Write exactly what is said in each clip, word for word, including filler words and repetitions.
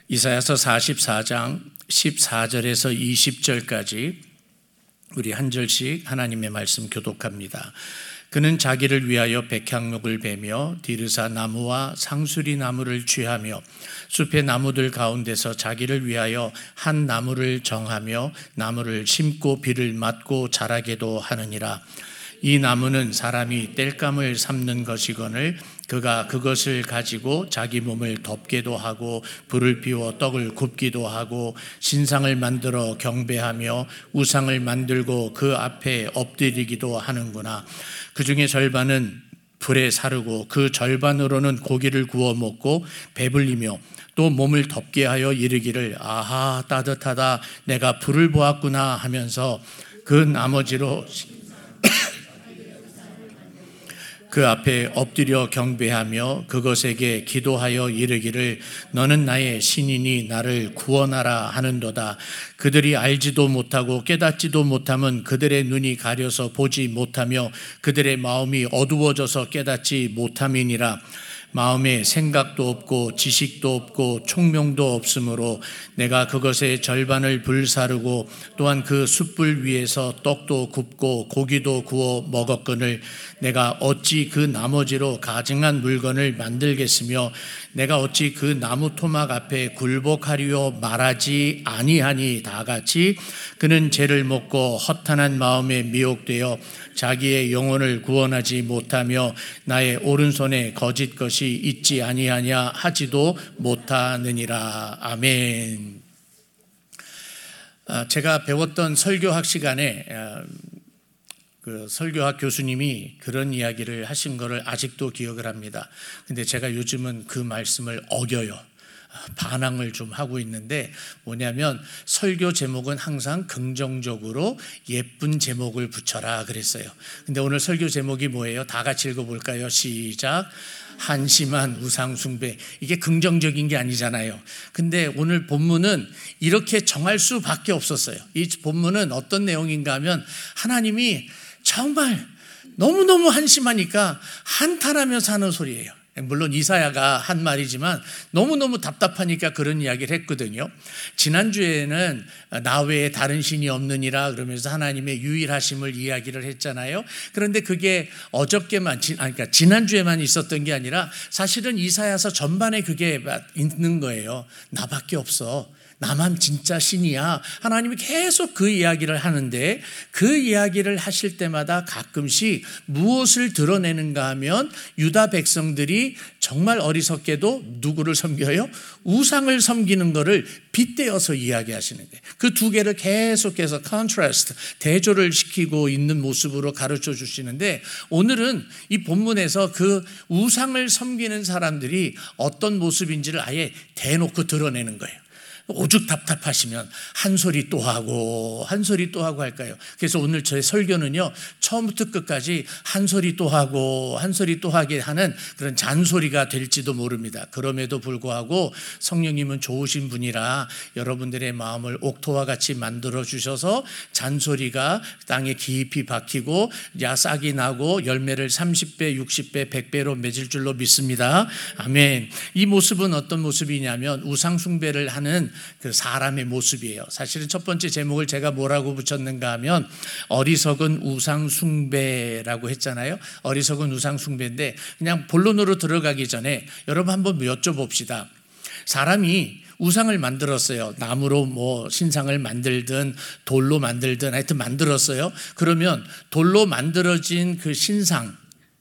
이사야서 사십사 장 십사 절에서 이십 절까지 우리 한 절씩 하나님의 말씀 교독합니다. 그는 자기를 위하여 백향목을 베며 디르사 나무와 상수리 나무를 취하며 숲의 나무들 가운데서 자기를 위하여 한 나무를 정하며 나무를 심고 비를 맞고 자라게도 하느니라. 이 나무는 사람이 땔감을 삼는 것이거늘 그가 그것을 가지고 자기 몸을 덮게도 하고 불을 피워 떡을 굽기도 하고 신상을 만들어 경배하며 우상을 만들고 그 앞에 엎드리기도 하는구나. 그 중에 절반은 불에 사르고 그 절반으로는 고기를 구워 먹고 배불리며 또 몸을 덮게 하여 이르기를 아하 따뜻하다 내가 불을 보았구나 하면서 그 나머지로 그 앞에 엎드려 경배하며 그것에게 기도하여 이르기를 너는 나의 신이니 나를 구원하라 하는도다. 그들이 알지도 못하고 깨닫지도 못함은 그들의 눈이 가려서 보지 못하며 그들의 마음이 어두워져서 깨닫지 못함이니라. 마음에 생각도 없고 지식도 없고 총명도 없으므로 내가 그것의 절반을 불사르고 또한 그 숯불 위에서 떡도 굽고 고기도 구워 먹었거늘 내가 어찌 그 나머지로 가증한 물건을 만들겠으며 내가 어찌 그 나무 토막 앞에 굴복하리요 말하지 아니하니 다같이 그는 죄를 먹고 허탄한 마음에 미혹되어 자기의 영혼을 구원하지 못하며 나의 오른손에 거짓 것이 있지 아니하냐 하지도 못하느니라. 아멘. 제가 배웠던 설교학 시간에 그 설교학 교수님이 그런 이야기를 하신 것을 아직도 기억을 합니다. 근데 제가 요즘은 그 말씀을 어겨요. 반항을 좀 하고 있는데 뭐냐면 설교 제목은 항상 긍정적으로 예쁜 제목을 붙여라 그랬어요. 근데 오늘 설교 제목이 뭐예요? 다 같이 읽어볼까요? 시작. 한심한 우상 숭배. 이게 긍정적인 게 아니잖아요. 근데 오늘 본문은 이렇게 정할 수밖에 없었어요. 이 본문은 어떤 내용인가 하면 하나님이 정말 너무너무 한심하니까 한탄하며 사는 소리예요. 물론 이사야가 한 말이지만 너무너무 답답하니까 그런 이야기를 했거든요. 지난주에는 나 외에 다른 신이 없느니라 그러면서 하나님의 유일하심을 이야기를 했잖아요. 그런데 그게 어저께만, 그러니까 지난주에만 있었던 게 아니라 사실은 이사야서 전반에 그게 있는 거예요. 나밖에 없어. 나만 진짜 신이야. 하나님이 계속 그 이야기를 하는데 그 이야기를 하실 때마다 가끔씩 무엇을 드러내는가 하면 유다 백성들이 정말 어리석게도 누구를 섬겨요? 우상을 섬기는 것을 빗대어서 이야기하시는 거예요. 그 두 개를 계속해서 컨트라스트, 대조를 시키고 있는 모습으로 가르쳐 주시는데 오늘은 이 본문에서 그 우상을 섬기는 사람들이 어떤 모습인지를 아예 대놓고 드러내는 거예요. 오죽 답답하시면 한 소리 또 하고 한 소리 또 하고 할까요? 그래서 오늘 저의 설교는요 처음부터 끝까지 한 소리 또 하고 한 소리 또 하게 하는 그런 잔소리가 될지도 모릅니다. 그럼에도 불구하고 성령님은 좋으신 분이라 여러분들의 마음을 옥토와 같이 만들어 주셔서 잔소리가 땅에 깊이 박히고 싹이 나고 열매를 삼십 배, 육십 배, 백 배로 맺을 줄로 믿습니다. 아멘. 이 모습은 어떤 모습이냐면 우상 숭배를 하는 그 사람의 모습이에요. 사실은 첫 번째 제목을 제가 뭐라고 붙였는가 하면 어리석은 우상 숭배라고 했잖아요. 어리석은 우상 숭배인데 그냥 본론으로 들어가기 전에 여러분 한번 여쭤봅시다. 사람이 우상을 만들었어요. 나무로 뭐 신상을 만들든 돌로 만들든 하여튼 만들었어요. 그러면 돌로 만들어진 그 신상,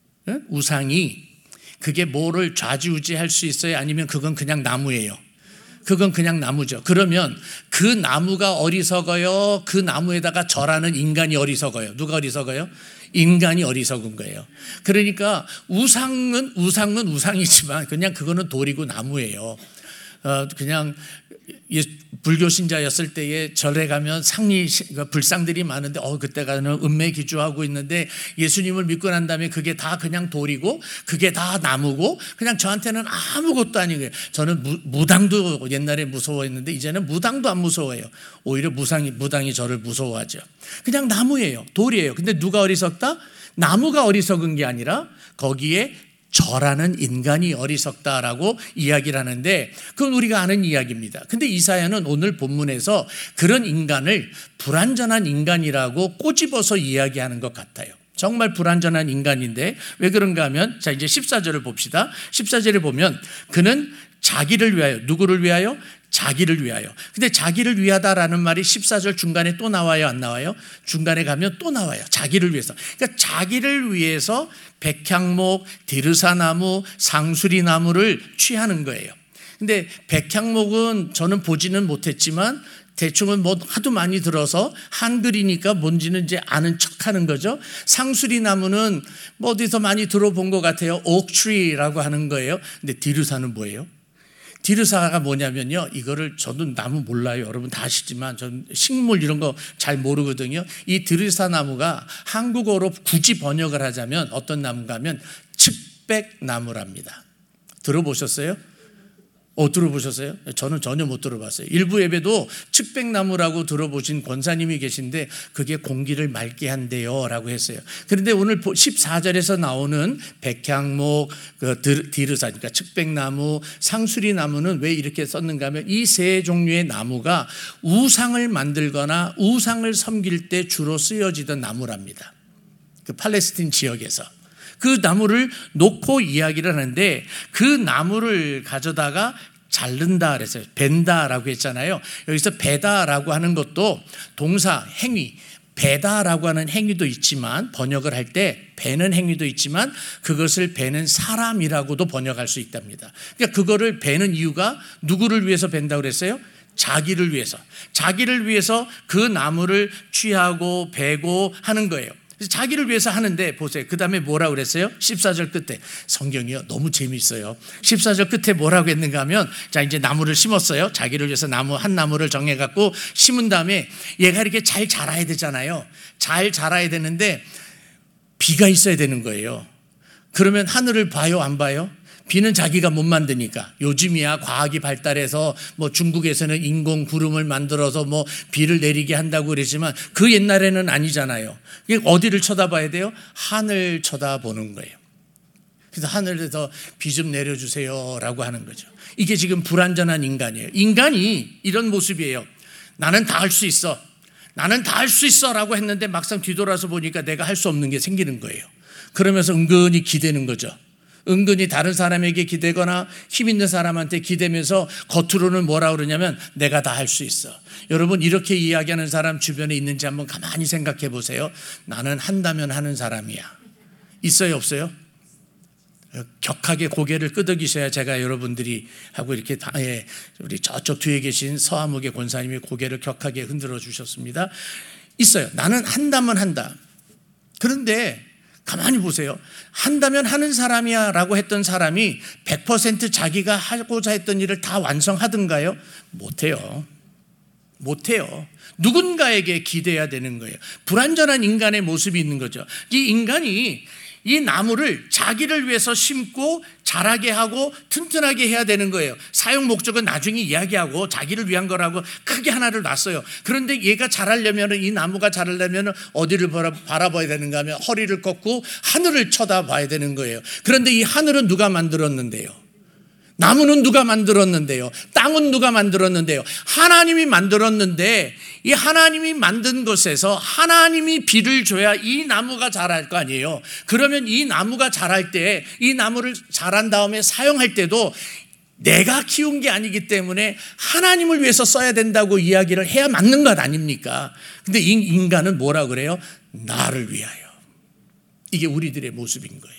우상이 그게 뭐를 좌지우지할 수 있어요? 아니면 그건 그냥 나무예요? 그건 그냥 나무죠. 그러면 그 나무가 어리석어요? 그 나무에다가 절하는 인간이 어리석어요? 누가 어리석어요? 인간이 어리석은 거예요. 그러니까 우상은 우상은 우상이지만 그냥 그거는 돌이고 나무예요. 어, 그냥 불교 신자였을 때에 절에 가면 상리 불상들이 많은데 어 그때가는 음매 기주하고 있는데 예수님을 믿고 난 다음에 그게 다 그냥 돌이고 그게 다 나무고 그냥 저한테는 아무것도 아닌 거예요. 저는 무, 무당도 옛날에 무서워했는데 이제는 무당도 안 무서워해요. 오히려 무상이, 무당이 저를 무서워하죠. 그냥 나무예요. 돌이에요. 근데 누가 어리석다? 나무가 어리석은 게 아니라 거기에 저라는 인간이 어리석다라고 이야기를 하는데 그건 우리가 아는 이야기입니다. 근데 이사야는 오늘 본문에서 그런 인간을 불완전한 인간이라고 꼬집어서 이야기하는 것 같아요. 정말 불완전한 인간인데 왜 그런가 하면 자 이제 십사 절을 봅시다. 십사 절에 보면 그는 자기를 위하여, 누구를 위하여? 자기를 위하여. 근데 자기를 위하다라는 말이 십사 절 중간에 또 나와요, 안 나와요? 중간에 가면 또 나와요. 자기를 위해서. 그러니까 자기를 위해서 백향목, 디르사나무, 상수리나무를 취하는 거예요. 근데 백향목은 저는 보지는 못했지만 대충은 뭐 하도 많이 들어서 한글이니까 뭔지는 이제 아는 척 하는 거죠. 상수리 나무는 뭐 어디서 많이 들어본 것 같아요. 옥트리라고 하는 거예요. 근데 디르사는 뭐예요? 디르사가 뭐냐면요. 이거를 저도 나무 몰라요. 여러분 다 아시지만 전 식물 이런 거 잘 모르거든요. 이 디르사 나무가 한국어로 굳이 번역을 하자면 어떤 나무인가 하면 측백나무랍니다. 들어보셨어요? 어, 들어보셨어요? 저는 전혀 못 들어봤어요. 일부 예배도 측백나무라고 들어보신 권사님이 계신데 그게 공기를 맑게 한대요 라고 했어요. 그런데 오늘 십사 절에서 나오는 백향목, 그 디르사, 그러니까 측백나무, 상수리나무는 왜 이렇게 썼는가 하면 이 세 종류의 나무가 우상을 만들거나 우상을 섬길 때 주로 쓰여지던 나무랍니다. 그 팔레스틴 지역에서. 그 나무를 놓고 이야기를 하는데 그 나무를 가져다가 자른다 그랬어요. 벤다라고 했잖아요. 여기서 베다라고 하는 것도 동사, 행위, 베다라고 하는 행위도 있지만 번역을 할 때 베는 행위도 있지만 그것을 베는 사람이라고도 번역할 수 있답니다. 그러니까 그거를 베는 이유가 누구를 위해서 벤다고 그랬어요? 자기를 위해서. 자기를 위해서 그 나무를 취하고 베고 하는 거예요. 자기를 위해서 하는데 보세요. 그 다음에 뭐라고 그랬어요? 십사 절 끝에. 성경이요 너무 재미있어요. 십사 절 끝에 뭐라고 했는가 하면 자 이제 나무를 심었어요. 자기를 위해서 나무 한 나무를 정해갖고 심은 다음에 얘가 이렇게 잘 자라야 되잖아요. 잘 자라야 되는데 비가 있어야 되는 거예요. 그러면 하늘을 봐요 안 봐요? 비는 자기가 못 만드니까. 요즘이야 과학이 발달해서 뭐 중국에서는 인공 구름을 만들어서 뭐 비를 내리게 한다고 그러지만 그 옛날에는 아니잖아요. 어디를 쳐다봐야 돼요? 하늘 쳐다보는 거예요. 그래서 하늘에서 비 좀 내려주세요 라고 하는 거죠. 이게 지금 불완전한 인간이에요. 인간이 이런 모습이에요. 나는 다 할 수 있어. 나는 다 할 수 있어 라고 했는데 막상 뒤돌아서 보니까 내가 할 수 없는 게 생기는 거예요. 그러면서 은근히 기대는 거죠. 은근히 다른 사람에게 기대거나 힘 있는 사람한테 기대면서 겉으로는 뭐라 그러냐면 내가 다 할 수 있어. 여러분 이렇게 이야기하는 사람 주변에 있는지 한번 가만히 생각해 보세요. 나는 한다면 하는 사람이야. 있어요 없어요? 격하게 고개를 끄덕이셔야 제가 여러분들이 하고 이렇게 다, 예, 우리 저쪽 뒤에 계신 서하목의 권사님이 고개를 격하게 흔들어 주셨습니다. 있어요. 나는 한다면 한다. 그런데 가만히 보세요. 한다면 하는 사람이야 라고 했던 사람이 백 퍼센트 자기가 하고자 했던 일을 다 완성하던가요? 못해요. 못해요. 누군가에게 기대야 되는 거예요. 불완전한 인간의 모습이 있는 거죠. 이 인간이 이 나무를 자기를 위해서 심고 자라게 하고 튼튼하게 해야 되는 거예요. 사용 목적은 나중에 이야기하고 자기를 위한 거라고 크게 하나를 놨어요. 그런데 얘가 자라려면 이 나무가 자라려면 어디를 바라봐야 되는가 하면 허리를 꺾고 하늘을 쳐다봐야 되는 거예요. 그런데 이 하늘은 누가 만들었는데요? 나무는 누가 만들었는데요? 땅은 누가 만들었는데요? 하나님이 만들었는데 이 하나님이 만든 것에서 하나님이 비를 줘야 이 나무가 자랄 거 아니에요. 그러면 이 나무가 자랄 때 이 나무를 자란 다음에 사용할 때도 내가 키운 게 아니기 때문에 하나님을 위해서 써야 된다고 이야기를 해야 맞는 것 아닙니까? 근데 이 인간은 뭐라 그래요? 나를 위하여. 이게 우리들의 모습인 거예요.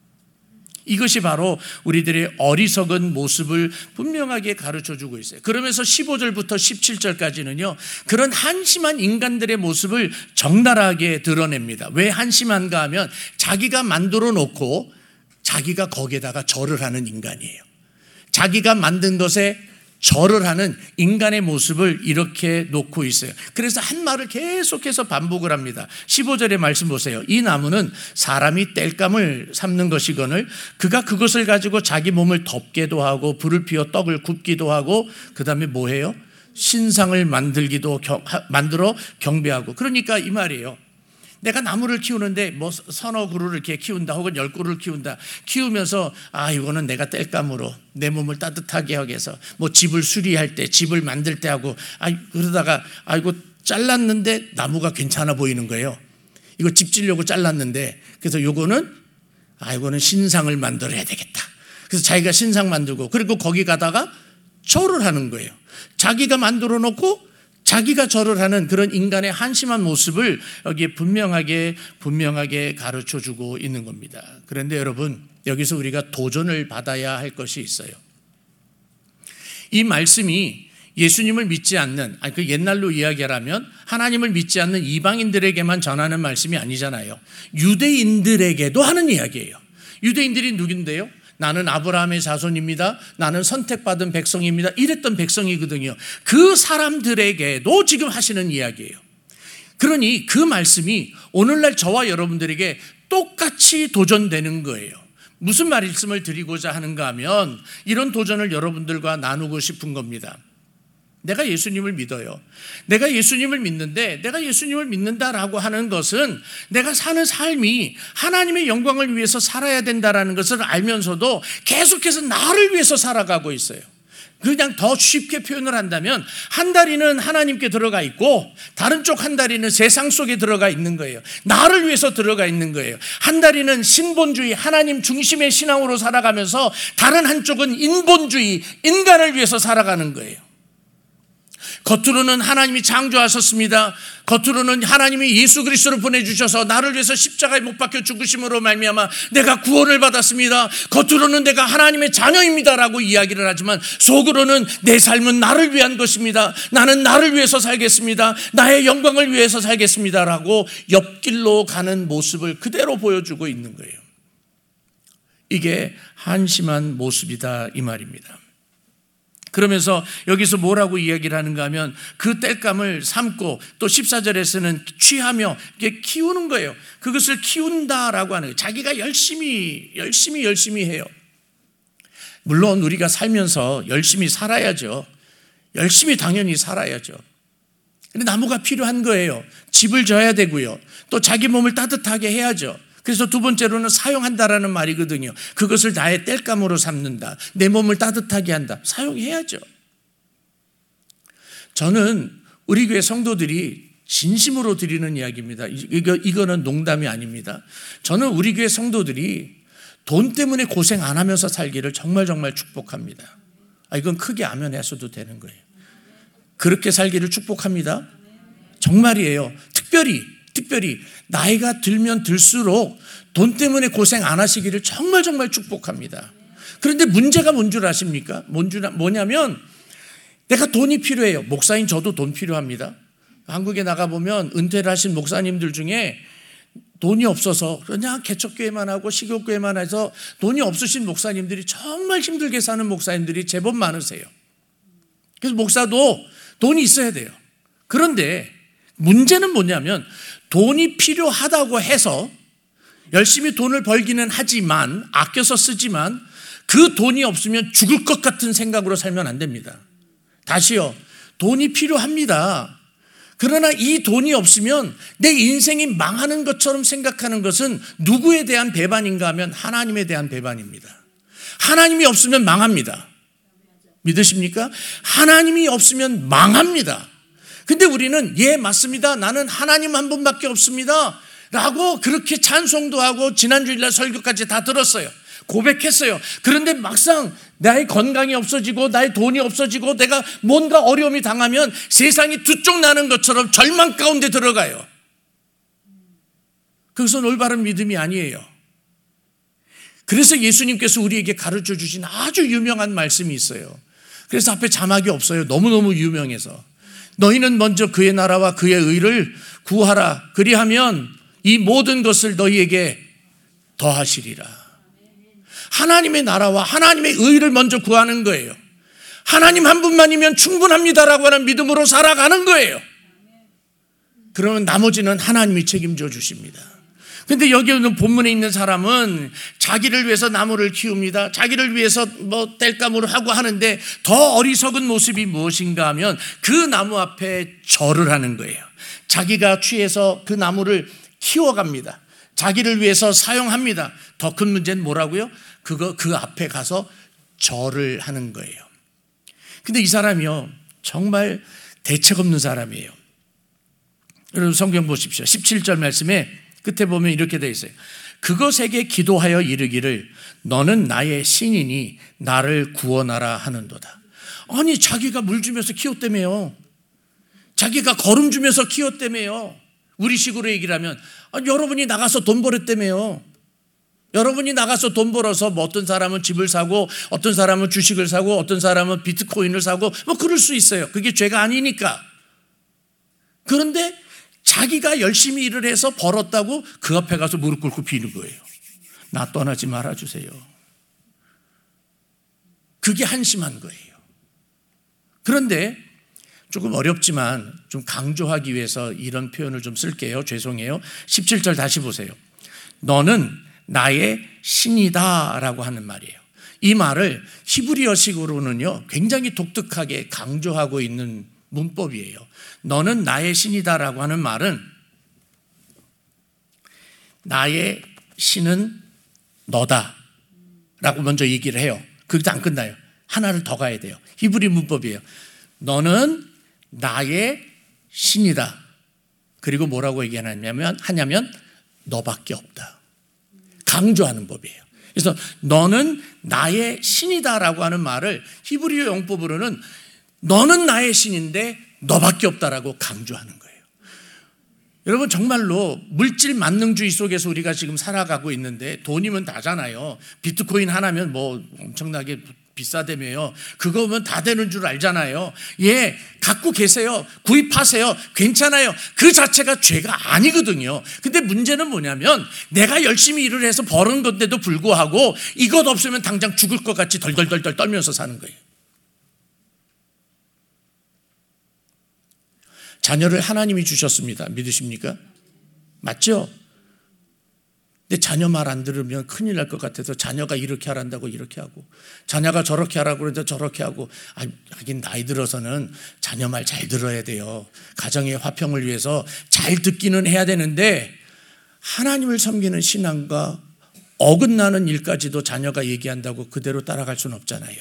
이것이 바로 우리들의 어리석은 모습을 분명하게 가르쳐주고 있어요. 그러면서 십오 절부터 십칠 절까지는요. 그런 한심한 인간들의 모습을 적나라하게 드러냅니다. 왜 한심한가 하면 자기가 만들어 놓고 자기가 거기에다가 절을 하는 인간이에요. 자기가 만든 것에 절을 하는 인간의 모습을 이렇게 놓고 있어요. 그래서 한 말을 계속해서 반복을 합니다. 십오 절의 말씀 보세요. 이 나무는 사람이 땔감을 삶는 것이거늘 그가 그것을 가지고 자기 몸을 덮게도 하고 불을 피워 떡을 굽기도 하고 그 다음에 뭐 해요? 신상을 만들기도 경, 만들어 경배하고. 그러니까 이 말이에요. 내가 나무를 키우는데 뭐 서너 그루를 이렇게 키운다 혹은 열 그루를 키운다. 키우면서 아 이거는 내가 땔감으로 내 몸을 따뜻하게 하기 위해서 뭐 집을 수리할 때 집을 만들 때 하고 아 그러다가 아이고 잘랐는데 나무가 괜찮아 보이는 거예요. 이거 집 지려고 잘랐는데 그래서 요거는 아 이거는 신상을 만들어야 되겠다. 그래서 자기가 신상 만들고 그리고 거기 가다가 절을 하는 거예요. 자기가 만들어 놓고 자기가 절을 하는 그런 인간의 한심한 모습을 여기에 분명하게 분명하게 가르쳐 주고 있는 겁니다. 그런데 여러분 여기서 우리가 도전을 받아야 할 것이 있어요. 이 말씀이 예수님을 믿지 않는 아니 그 옛날로 이야기하라면 하나님을 믿지 않는 이방인들에게만 전하는 말씀이 아니잖아요. 유대인들에게도 하는 이야기예요. 유대인들이 누군데요? 나는 아브라함의 자손입니다. 나는 선택받은 백성입니다. 이랬던 백성이거든요. 그 사람들에게도 지금 하시는 이야기예요. 그러니 그 말씀이 오늘날 저와 여러분들에게 똑같이 도전되는 거예요. 무슨 말씀을 드리고자 하는가 하면 이런 도전을 여러분들과 나누고 싶은 겁니다. 내가 예수님을 믿어요. 내가 예수님을 믿는데 내가 예수님을 믿는다라고 하는 것은 내가 사는 삶이 하나님의 영광을 위해서 살아야 된다라는 것을 알면서도 계속해서 나를 위해서 살아가고 있어요. 그냥 더 쉽게 표현을 한다면 한 다리는 하나님께 들어가 있고 다른 쪽 한 다리는 세상 속에 들어가 있는 거예요. 나를 위해서 들어가 있는 거예요. 한 다리는 신본주의 하나님 중심의 신앙으로 살아가면서 다른 한쪽은 인본주의 인간을 위해서 살아가는 거예요. 겉으로는 하나님이 창조하셨습니다. 겉으로는 하나님이 예수 그리스도를 보내주셔서 나를 위해서 십자가에 못 박혀 죽으심으로 말미암아 내가 구원을 받았습니다. 겉으로는 내가 하나님의 자녀입니다라고 이야기를 하지만 속으로는 내 삶은 나를 위한 것입니다. 나는 나를 위해서 살겠습니다. 나의 영광을 위해서 살겠습니다라고 옆길로 가는 모습을 그대로 보여주고 있는 거예요. 이게 한심한 모습이다 이 말입니다. 그러면서 여기서 뭐라고 이야기를 하는가 하면 그 땔감을 삼고 또 십사 절에서는 취하며 이게 키우는 거예요. 그것을 키운다라고 하는 거예요. 자기가 열심히 열심히 열심히 해요. 물론 우리가 살면서 열심히 살아야죠. 열심히 당연히 살아야죠. 근데 나무가 필요한 거예요. 집을 져야 되고요. 또 자기 몸을 따뜻하게 해야죠. 그래서 두 번째로는 사용한다라는 말이거든요. 그것을 나의 땔감으로 삼는다. 내 몸을 따뜻하게 한다. 사용해야죠. 저는 우리 교회 성도들이 진심으로 드리는 이야기입니다. 이거, 이거는 농담이 아닙니다. 저는 우리 교회 성도들이 돈 때문에 고생 안 하면서 살기를 정말 정말 축복합니다. 아, 이건 크게 아멘하셔도 되는 거예요. 그렇게 살기를 축복합니다. 정말이에요. 특별히 특별히 나이가 들면 들수록 돈 때문에 고생 안 하시기를 정말 정말 축복합니다. 그런데 문제가 뭔 줄 아십니까? 뭔 줄, 뭐냐면 내가 돈이 필요해요. 목사인 저도 돈 필요합니다. 한국에 나가보면 은퇴를 하신 목사님들 중에 돈이 없어서 그냥 개척교회만 하고 식욕교회만 해서 돈이 없으신 목사님들이 정말 힘들게 사는 목사님들이 제법 많으세요. 그래서 목사도 돈이 있어야 돼요. 그런데 문제는 뭐냐면 돈이 필요하다고 해서 열심히 돈을 벌기는 하지만 아껴서 쓰지만 그 돈이 없으면 죽을 것 같은 생각으로 살면 안 됩니다. 다시요. 돈이 필요합니다. 그러나 이 돈이 없으면 내 인생이 망하는 것처럼 생각하는 것은 누구에 대한 배반인가 하면 하나님에 대한 배반입니다. 하나님이 없으면 망합니다. 믿으십니까? 하나님이 없으면 망합니다. 근데 우리는 예 맞습니다. 나는 하나님 한 분밖에 없습니다. 라고 그렇게 찬송도 하고 지난주일날 설교까지 다 들었어요. 고백했어요. 그런데 막상 나의 건강이 없어지고 나의 돈이 없어지고 내가 뭔가 어려움이 당하면 세상이 두 쪽 나는 것처럼 절망 가운데 들어가요. 그것은 올바른 믿음이 아니에요. 그래서 예수님께서 우리에게 가르쳐 주신 아주 유명한 말씀이 있어요. 그래서 앞에 자막이 없어요. 너무너무 유명해서. 너희는 먼저 그의 나라와 그의 의를 구하라. 그리하면 이 모든 것을 너희에게 더하시리라. 하나님의 나라와 하나님의 의를 먼저 구하는 거예요. 하나님 한 분만이면 충분합니다라고 하는 믿음으로 살아가는 거예요. 그러면 나머지는 하나님이 책임져 주십니다. 근데 여기 있는 본문에 있는 사람은 자기를 위해서 나무를 키웁니다. 자기를 위해서 뭐 땔감으로 하고 하는데 더 어리석은 모습이 무엇인가 하면 그 나무 앞에 절을 하는 거예요. 자기가 취해서 그 나무를 키워갑니다. 자기를 위해서 사용합니다. 더 큰 문제는 뭐라고요? 그거 그 앞에 가서 절을 하는 거예요. 근데 이 사람이요, 정말 대책 없는 사람이에요. 여러분 성경 보십시오. 십칠 절 말씀에 끝에 보면 이렇게 되어 있어요. 그것에게 기도하여 이르기를 너는 나의 신이니 나를 구원하라 하는도다. 아니, 자기가 물 주면서 키웠다며요. 자기가 거름 주면서 키웠다며요. 우리식으로 얘기를 하면 아, 여러분이 나가서 돈 벌었다며요. 여러분이 나가서 돈 벌어서 뭐 어떤 사람은 집을 사고 어떤 사람은 주식을 사고 어떤 사람은 비트코인을 사고 뭐 그럴 수 있어요. 그게 죄가 아니니까. 그런데 자기가 열심히 일을 해서 벌었다고 그 앞에 가서 무릎 꿇고 비는 거예요. 나 떠나지 말아주세요. 그게 한심한 거예요. 그런데 조금 어렵지만 좀 강조하기 위해서 이런 표현을 좀 쓸게요. 죄송해요. 십칠 절 다시 보세요. 너는 나의 신이다 라고 하는 말이에요. 이 말을 히브리어식으로는요 굉장히 독특하게 강조하고 있는 문법이에요. 너는 나의 신이다 라고 하는 말은 나의 신은 너다 라고 먼저 얘기를 해요. 그것도 안 끝나요. 하나를 더 가야 돼요. 히브리 문법이에요. 너는 나의 신이다. 그리고 뭐라고 얘기하냐면 하냐면 너밖에 없다. 강조하는 법이에요. 그래서 너는 나의 신이다라고 하는 말을 히브리어 용법으로는 너는 나의 신인데 너밖에 없다라고 강조하는 거예요. 여러분 정말로 물질 만능주의 속에서 우리가 지금 살아가고 있는데 돈이면 다잖아요. 비트코인 하나면 뭐 엄청나게 비싸다며요. 그거면 다 되는 줄 알잖아요. 예, 갖고 계세요. 구입하세요. 괜찮아요. 그 자체가 죄가 아니거든요. 근데 문제는 뭐냐면 내가 열심히 일을 해서 버는 건데도 불구하고 이것 없으면 당장 죽을 것 같이 덜덜덜덜 떨면서 사는 거예요. 자녀를 하나님이 주셨습니다. 믿으십니까? 맞죠? 근데 자녀 말 안 들으면 큰일 날 것 같아서 자녀가 이렇게 하란다고 이렇게 하고 자녀가 저렇게 하라고 그러는데 저렇게 하고 아, 하긴 나이 들어서는 자녀 말 잘 들어야 돼요. 가정의 화평을 위해서 잘 듣기는 해야 되는데 하나님을 섬기는 신앙과 어긋나는 일까지도 자녀가 얘기한다고 그대로 따라갈 수는 없잖아요.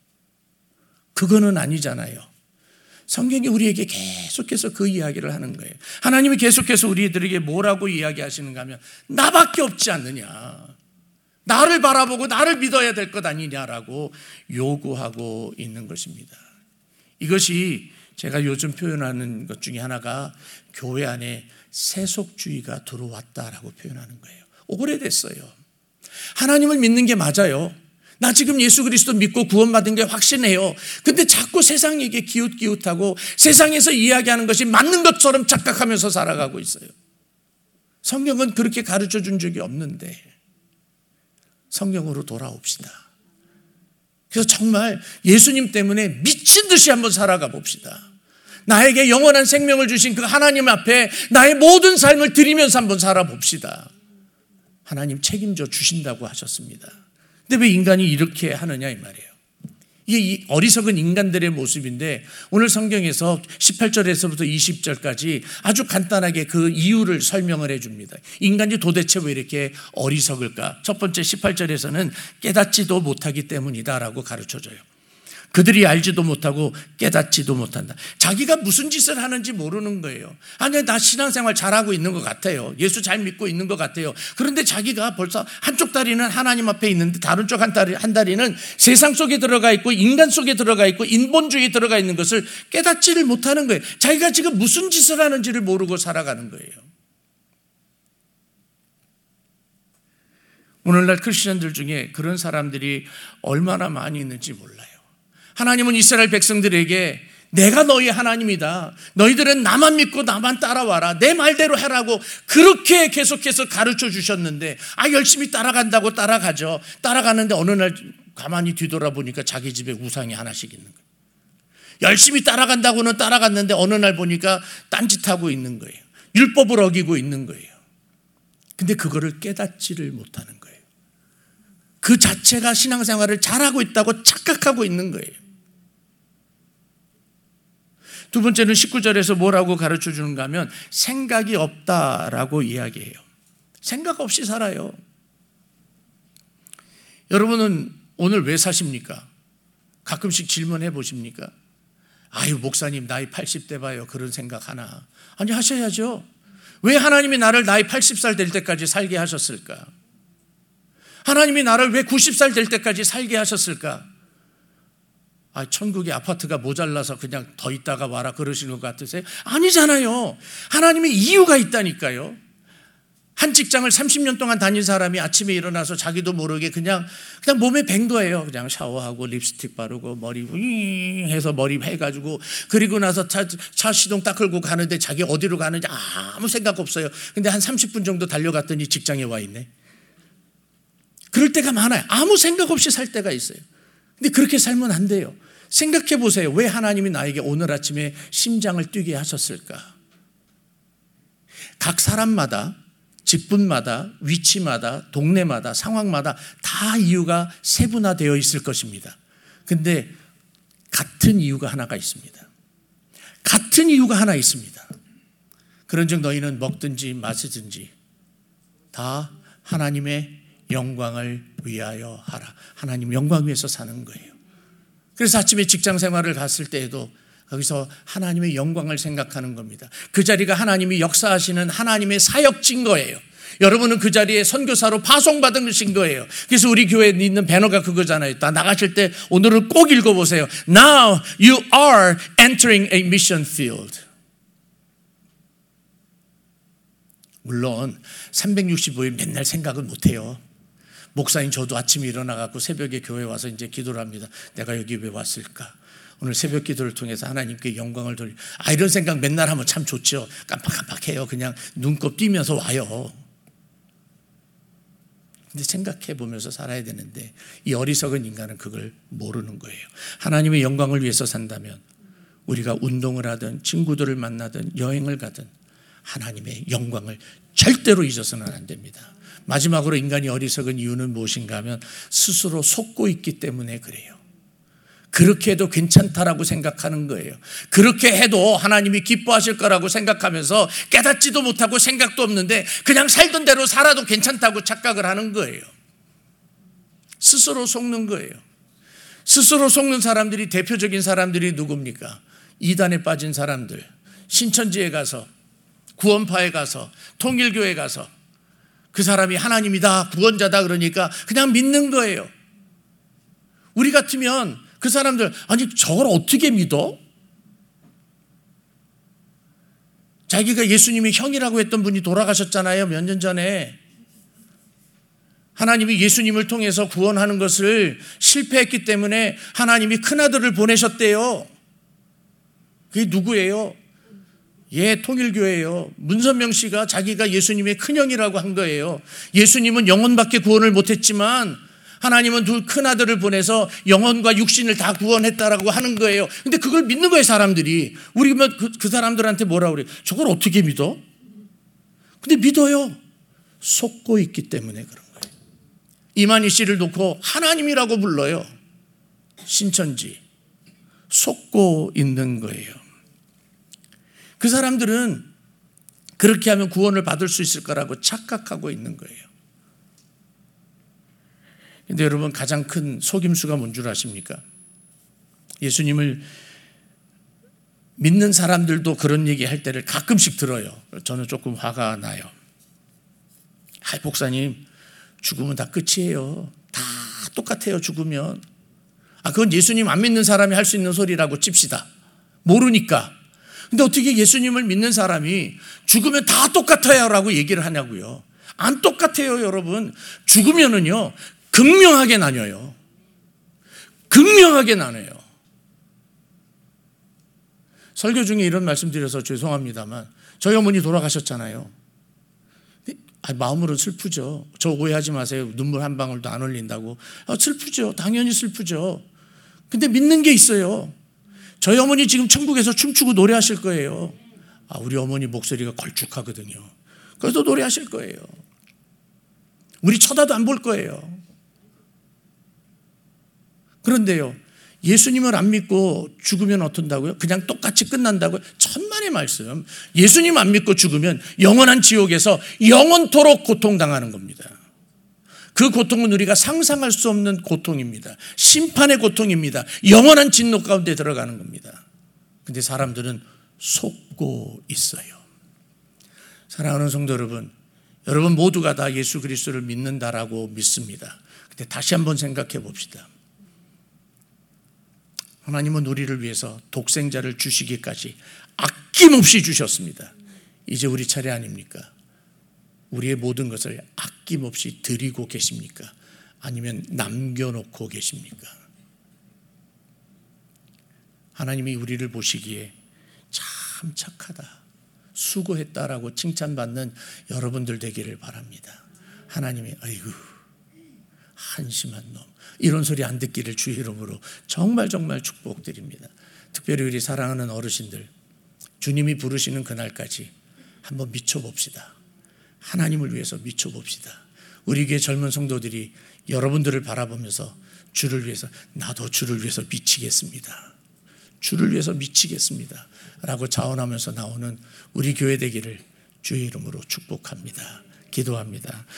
그거는 아니잖아요. 성경이 우리에게 계속해서 그 이야기를 하는 거예요. 하나님이 계속해서 우리들에게 뭐라고 이야기하시는가 하면 나밖에 없지 않느냐, 나를 바라보고 나를 믿어야 될 것 아니냐라고 요구하고 있는 것입니다. 이것이 제가 요즘 표현하는 것 중에 하나가 교회 안에 세속주의가 들어왔다라고 표현하는 거예요. 오래됐어요. 하나님을 믿는 게 맞아요. 나 지금 예수 그리스도 믿고 구원받은 게 확신해요. 근데 자꾸 세상에게 기웃기웃하고 세상에서 이야기하는 것이 맞는 것처럼 착각하면서 살아가고 있어요. 성경은 그렇게 가르쳐 준 적이 없는데 성경으로 돌아옵시다. 그래서 정말 예수님 때문에 미친 듯이 한번 살아가 봅시다. 나에게 영원한 생명을 주신 그 하나님 앞에 나의 모든 삶을 드리면서 한번 살아봅시다. 하나님 책임져 주신다고 하셨습니다. 근데 왜 인간이 이렇게 하느냐 이 말이에요. 이게 어리석은 인간들의 모습인데 오늘 성경에서 십팔 절에서부터 이십 절까지 아주 간단하게 그 이유를 설명을 해줍니다. 인간이 도대체 왜 이렇게 어리석을까? 첫 번째 십팔 절에서는 깨닫지도 못하기 때문이다라고 가르쳐줘요. 그들이 알지도 못하고 깨닫지도 못한다. 자기가 무슨 짓을 하는지 모르는 거예요. 아니, 나 신앙생활 잘하고 있는 것 같아요. 예수 잘 믿고 있는 것 같아요. 그런데 자기가 벌써 한쪽 다리는 하나님 앞에 있는데 다른 쪽 한 다리, 한 다리는 세상 속에 들어가 있고 인간 속에 들어가 있고 인본주의에 들어가 있는 것을 깨닫지를 못하는 거예요. 자기가 지금 무슨 짓을 하는지를 모르고 살아가는 거예요. 오늘날 크리스천들 중에 그런 사람들이 얼마나 많이 있는지 몰라요. 하나님은 이스라엘 백성들에게 내가 너희 하나님이다. 너희들은 나만 믿고 나만 따라와라. 내 말대로 해라고 그렇게 계속해서 가르쳐 주셨는데 아 열심히 따라간다고 따라가죠. 따라가는데 어느 날 가만히 뒤돌아보니까 자기 집에 우상이 하나씩 있는 거예요. 열심히 따라간다고는 따라갔는데 어느 날 보니까 딴짓하고 있는 거예요. 율법을 어기고 있는 거예요. 근데 그거를 깨닫지를 못하는 거예요. 그 자체가 신앙생활을 잘하고 있다고 착각하고 있는 거예요. 두 번째는 십구 절에서 뭐라고 가르쳐 주는가 하면 생각이 없다라고 이야기해요. 생각 없이 살아요. 여러분은 오늘 왜 사십니까? 가끔씩 질문해 보십니까? 아유, 목사님 나이 팔십 대 봐요. 그런 생각 하나. 아니, 하셔야죠. 왜 하나님이 나를 나이 팔십 살 될 때까지 살게 하셨을까? 하나님이 나를 왜 구십 살 될 때까지 살게 하셨을까? 아, 천국에 아파트가 모자라서 그냥 더 있다가 와라 그러시는 것 같으세요? 아니잖아요. 하나님의 이유가 있다니까요. 한 직장을 삼십 년 동안 다닌 사람이 아침에 일어나서 자기도 모르게 그냥 그냥 몸에 밴 거예요. 그냥 샤워하고 립스틱 바르고 머리 윙 해서 머리 해가지고 그리고 나서 차, 차 시동 딱 끌고 가는데 자기 어디로 가는지 아무 생각 없어요. 근데 한 삼십 분 정도 달려갔더니 직장에 와 있네. 그럴 때가 많아요. 아무 생각 없이 살 때가 있어요. 근데 그렇게 살면 안 돼요. 생각해 보세요. 왜 하나님이 나에게 오늘 아침에 심장을 뛰게 하셨을까? 각 사람마다, 직분마다, 위치마다, 동네마다, 상황마다 다 이유가 세분화되어 있을 것입니다. 근데 같은 이유가 하나가 있습니다. 같은 이유가 하나 있습니다. 그런즉 너희는 먹든지 마시든지 다 하나님의 영광을 위하여 하라. 하나님 영광 위해서 사는 거예요. 그래서 아침에 직장 생활을 갔을 때에도 거기서 하나님의 영광을 생각하는 겁니다. 그 자리가 하나님이 역사하시는 하나님의 사역진 거예요. 여러분은 그 자리에 선교사로 파송받으신 거예요. 그래서 우리 교회에 있는 배너가 그거잖아요. 다 나가실 때 오늘은 꼭 읽어보세요. Now you are entering a mission field. 물론 삼백육십오 일 맨날 생각은 못해요. 목사님 저도 아침에 일어나갖고 새벽에 교회 와서 이제 기도를 합니다. 내가 여기 왜 왔을까? 오늘 새벽 기도를 통해서 하나님께 영광을 돌리. 아, 이런 생각 맨날 하면 참 좋죠. 깜빡깜빡해요. 그냥 눈곱 띄면서 와요. 근데 생각해 보면서 살아야 되는데 이 어리석은 인간은 그걸 모르는 거예요. 하나님의 영광을 위해서 산다면 우리가 운동을 하든 친구들을 만나든 여행을 가든 하나님의 영광을 절대로 잊어서는 안 됩니다. 마지막으로 인간이 어리석은 이유는 무엇인가 하면 스스로 속고 있기 때문에 그래요. 그렇게 해도 괜찮다라고 생각하는 거예요. 그렇게 해도 하나님이 기뻐하실 거라고 생각하면서 깨닫지도 못하고 생각도 없는데 그냥 살던 대로 살아도 괜찮다고 착각을 하는 거예요. 스스로 속는 거예요. 스스로 속는 사람들이 대표적인 사람들이 누굽니까? 이단에 빠진 사람들, 신천지에 가서, 구원파에 가서, 통일교에 가서 그 사람이 하나님이다, 구원자다 그러니까 그냥 믿는 거예요. 우리 같으면 그 사람들, 아니 저걸 어떻게 믿어? 자기가 예수님이 형이라고 했던 분이 돌아가셨잖아요. 몇 년 전에. 하나님이 예수님을 통해서 구원하는 것을 실패했기 때문에 하나님이 큰아들을 보내셨대요. 그게 누구예요? 예, 통일교회예요. 문선명 씨가 자기가 예수님의 큰형이라고 한 거예요. 예수님은 영혼밖에 구원을 못했지만 하나님은 두 큰아들을 보내서 영혼과 육신을 다 구원했다라고 하는 거예요. 근데 그걸 믿는 거예요, 사람들이. 우리가 그, 그 사람들한테 뭐라 그래요? 저걸 어떻게 믿어? 근데 믿어요. 속고 있기 때문에 그런 거예요. 이만희 씨를 놓고 하나님이라고 불러요. 신천지. 속고 있는 거예요. 그 사람들은 그렇게 하면 구원을 받을 수 있을 거라고 착각하고 있는 거예요. 근데 여러분, 가장 큰 속임수가 뭔 줄 아십니까? 예수님을 믿는 사람들도 그런 얘기 할 때를 가끔씩 들어요. 저는 조금 화가 나요. 아, 목사님, 죽으면 다 끝이에요. 다 똑같아요, 죽으면. 아, 그건 예수님 안 믿는 사람이 할 수 있는 소리라고 칩시다. 모르니까. 근데 어떻게 예수님을 믿는 사람이 죽으면 다 똑같아요 라고 얘기를 하냐고요. 안 똑같아요, 여러분. 죽으면은요, 극명하게 나뉘어요. 극명하게 나눠요. 설교 중에 이런 말씀 드려서 죄송합니다만 저희 어머니 돌아가셨잖아요. 아, 마음으로 슬프죠. 저 오해하지 마세요. 눈물 한 방울도 안 흘린다고. 아, 슬프죠. 당연히 슬프죠. 근데 믿는 게 있어요. 저희 어머니 지금 천국에서 춤추고 노래하실 거예요. 아, 우리 어머니 목소리가 걸쭉하거든요. 그래서 노래하실 거예요. 우리 쳐다도 안 볼 거예요. 그런데요, 예수님을 안 믿고 죽으면 어떤다고요? 그냥 똑같이 끝난다고요? 천만의 말씀. 예수님 안 믿고 죽으면 영원한 지옥에서 영원토록 고통당하는 겁니다. 그 고통은 우리가 상상할 수 없는 고통입니다. 심판의 고통입니다. 영원한 진노 가운데 들어가는 겁니다. 근데 사람들은 속고 있어요. 사랑하는 성도 여러분, 여러분 모두가 다 예수 그리스도를 믿는다라고 믿습니다. 근데 다시 한번 생각해 봅시다. 하나님은 우리를 위해서 독생자를 주시기까지 아낌없이 주셨습니다. 이제 우리 차례 아닙니까? 우리의 모든 것을 아낌없이 드리고 계십니까? 아니면 남겨놓고 계십니까? 하나님이 우리를 보시기에 참 착하다, 수고했다라고 칭찬받는 여러분들 되기를 바랍니다. 하나님이 아이고 한심한 놈, 이런 소리 안 듣기를 주의 이름으로 정말 정말 축복드립니다. 특별히 우리 사랑하는 어르신들, 주님이 부르시는 그날까지 한번 미쳐봅시다. 하나님을 위해서 미쳐봅시다. 우리 교회 젊은 성도들이 여러분들을 바라보면서 주를 위해서, 나도 주를 위해서 미치겠습니다, 주를 위해서 미치겠습니다 라고 자원하면서 나오는 우리 교회 되기를 주의 이름으로 축복합니다. 기도합니다.